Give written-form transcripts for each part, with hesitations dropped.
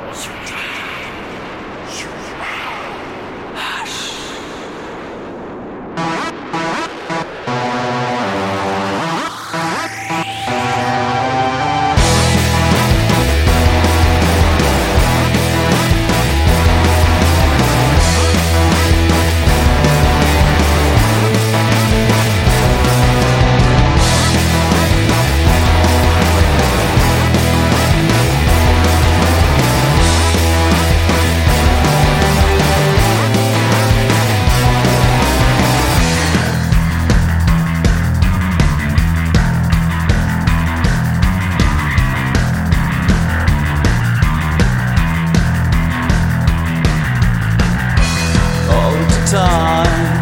time.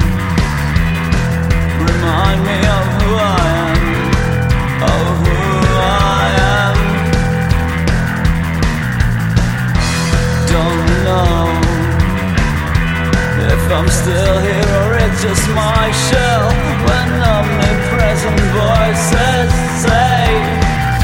Remind me of who I am, of who I am. Don't know if I'm still here or it's just my shell. When omnipresent voices say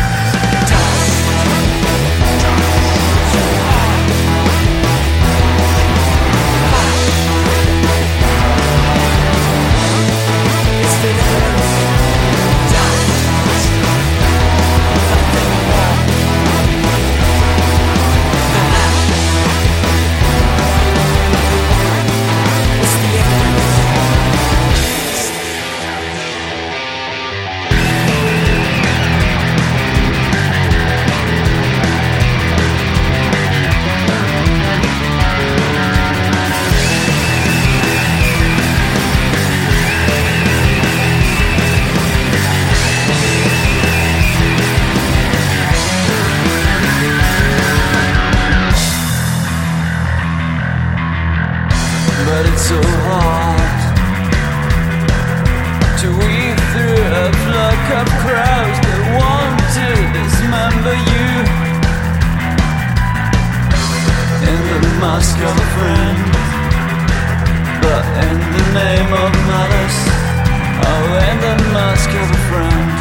but it's so hard to weave through a flock of crows that want to dismember you in the mask of a friend, but in the name of malice. Oh, in the mask of a friend.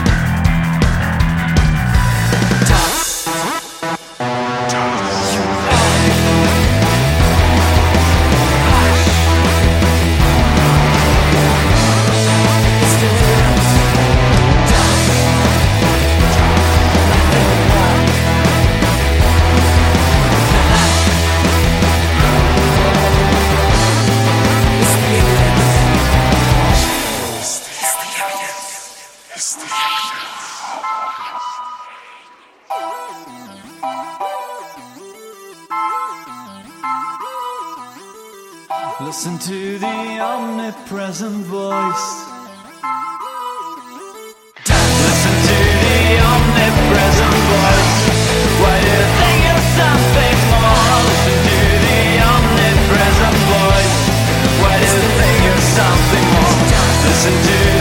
Listen to the omnipresent voice. Listen to the omnipresent voice. Why do you think you're something more? Listen to the omnipresent voice. Why do you think you're something more? Listen to